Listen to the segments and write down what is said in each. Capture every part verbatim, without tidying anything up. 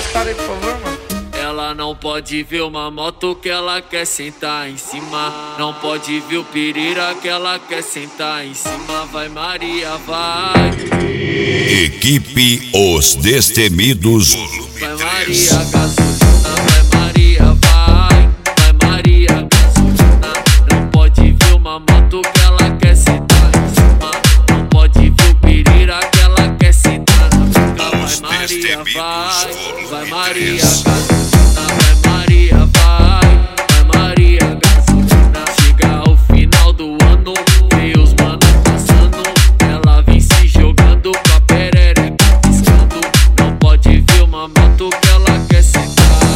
história aí, por favor, mano. Ela não pode ver uma moto que ela quer sentar em cima. Não pode ver o pirira que ela quer sentar em cima. Vai Maria, vai. Equipe Os Destemidos. Vai Maria, gasolina, vai Maria, vai. Vai Maria, gasolina. Não pode ver uma moto que ela quer sentar em cima. Não pode ver o pirira que ela quer sentar na boca. Vai Maria, vai. Vai Maria, gasolina. Vai Maria, vai, vai Maria, gasolina. Chega ao final do ano, vê os mano passando. Ela vem se jogando com a perereca piscando. Não pode ver uma moto que ela quer sentar.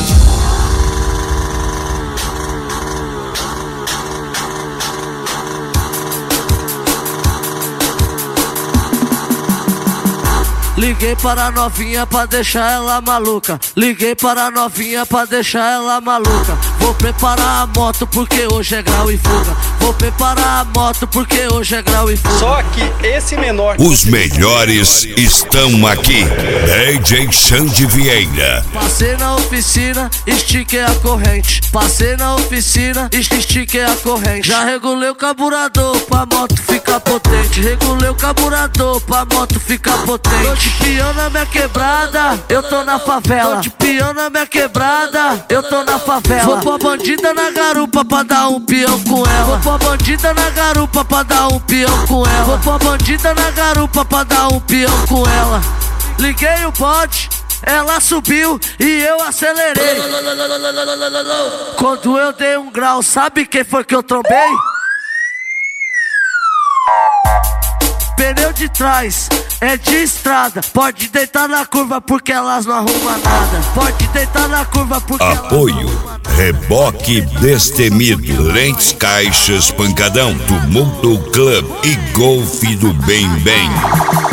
Liguei para a novinha pra deixar ela maluca. Liguei para a novinha pra deixar ela maluca. Vou preparar a moto porque hoje é grau e fuga. Vou preparar a moto porque hoje é grau e fuga. Só que esse menor. Os melhores estão aqui. D J Xande Vieira. Passei na oficina, estiquei a corrente. Passei na oficina, estiquei a corrente. Já regulei o carburador pra moto ficar potente. Regulei o carburador pra moto ficar potente. Tô de peão na minha quebrada, eu tô na favela. Tô de peão na minha quebrada, eu tô na favela. Vou pôr a bandida na garupa pra dar um peão com ela. Vou pôr a bandida na garupa pra dar um peão com ela. Vou pôr a bandida na garupa pra dar um peão com ela. Liguei o bote, ela subiu e eu acelerei. Quando eu dei um grau, sabe quem foi que eu trombei? Pneu de trás é de estrada. Pode deitar na curva porque elas não arrumam nada. Pode deitar na curva porque Apoio elas não arrumam nada. Reboque Destemido. Lentes Caixas Pancadão. Tumulto Club e Golfe do Bem Bem.